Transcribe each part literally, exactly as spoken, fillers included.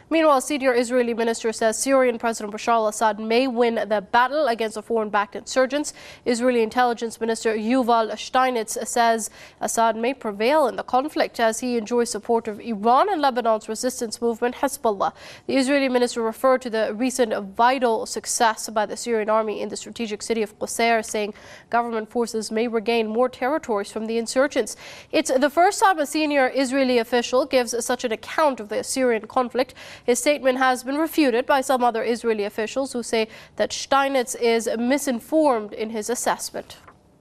Meanwhile, senior Israeli minister says Syrian President Bashar al-Assad may win the battle against the foreign-backed insurgents. Israeli intelligence minister Yuval Steinitz says Assad may prevail in the conflict as he enjoys support of Iran and Lebanon's resistance movement Hezbollah. The Israeli minister referred to the recent vital success by the Syrian army in the strategic city of Qusair, saying government forces may regain more territories from the insurgents. It's the first time a senior Israeli official gives such an account of the Syrian conflict. His statement has been refuted by some other Israeli officials who say that Steinitz is misinformed in his assessment.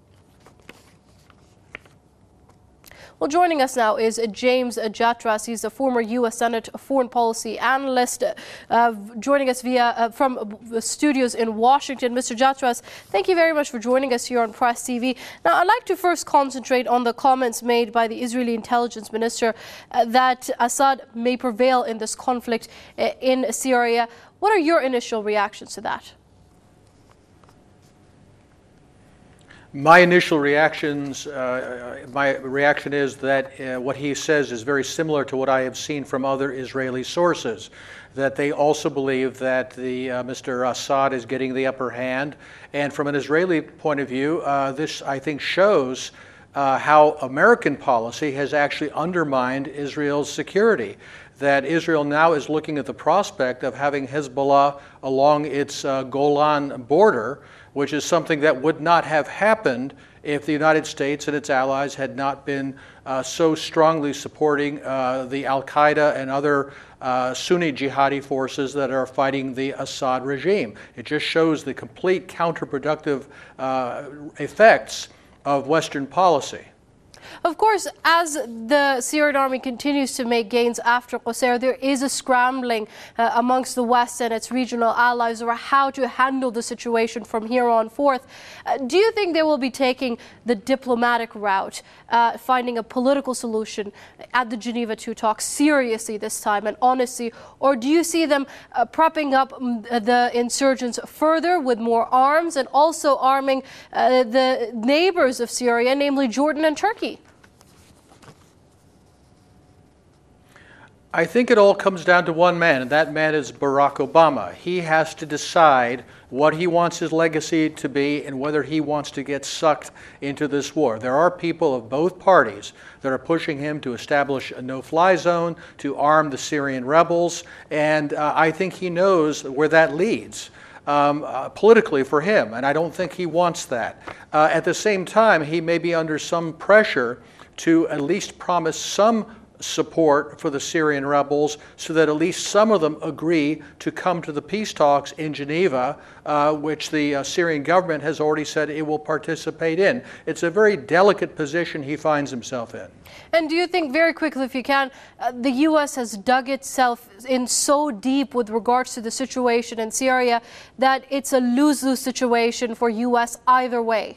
Well, joining us now is James Jatras. He's a former U S Senate foreign policy analyst, uh, joining us via uh, from the studios in Washington. Mister Jatras, thank you very much for joining us here on Press T V. Now, I'd like to first concentrate on the comments made by the Israeli intelligence minister uh, that Assad may prevail in this conflict uh, in Syria. What are your initial reactions to that? My initial reactions, uh, my reaction is that uh, what he says is very similar to what I have seen from other Israeli sources, that they also believe that the uh, Mister Assad is getting the upper hand. And from an Israeli point of view, uh, this, I think, shows uh, how American policy has actually undermined Israel's security. That Israel now is looking at the prospect of having Hezbollah along its uh, Golan border, which is something that would not have happened if the United States and its allies had not been uh, so strongly supporting uh, the Al-Qaeda and other uh, Sunni jihadi forces that are fighting the Assad regime. It just shows the complete counterproductive uh, effects of Western policy. Of course, as the Syrian army continues to make gains after Qusair, there is a scrambling uh, amongst the West and its regional allies over how to handle the situation from here on forth. Uh, do you think they will be taking the diplomatic route, uh, finding a political solution at the Geneva two talks seriously this time and honestly, or do you see them uh, propping up the insurgents further with more arms and also arming uh, the neighbors of Syria, namely Jordan and Turkey? I think it all comes down to one man, and that man is Barack Obama. He has to decide what he wants his legacy to be and whether he wants to get sucked into this war. There are people of both parties that are pushing him to establish a no-fly zone, to arm the Syrian rebels, and uh, I think he knows where that leads. Um, uh, politically for him, and I don't think he wants that. Uh, at the same time, he may be under some pressure to at least promise some support for the Syrian rebels so that at least some of them agree to come to the peace talks in Geneva, uh, which the uh, Syrian government has already said it will participate in. It's a very delicate position he finds himself in. And do you think, very quickly if you can, uh, the U S has dug itself in so deep with regards to the situation in Syria that it's a lose-lose situation for U S either way?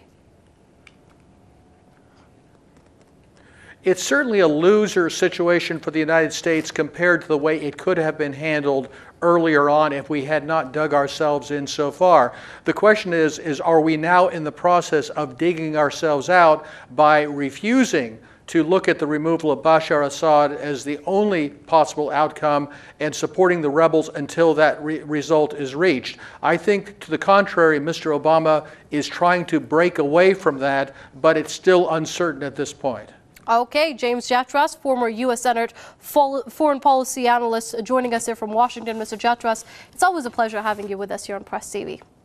It's certainly a loser situation for the United States compared to the way it could have been handled earlier on if we had not dug ourselves in so far. The question is, is are we now in the process of digging ourselves out by refusing to look at the removal of Bashar Assad as the only possible outcome and supporting the rebels until that re result is reached? I think, to the contrary, Mister Obama is trying to break away from that, but it's still uncertain at this point. Okay, James Jatras, former U S Senate foreign policy analyst, joining us here from Washington. Mister Jatras, it's always a pleasure having you with us here on Press T V.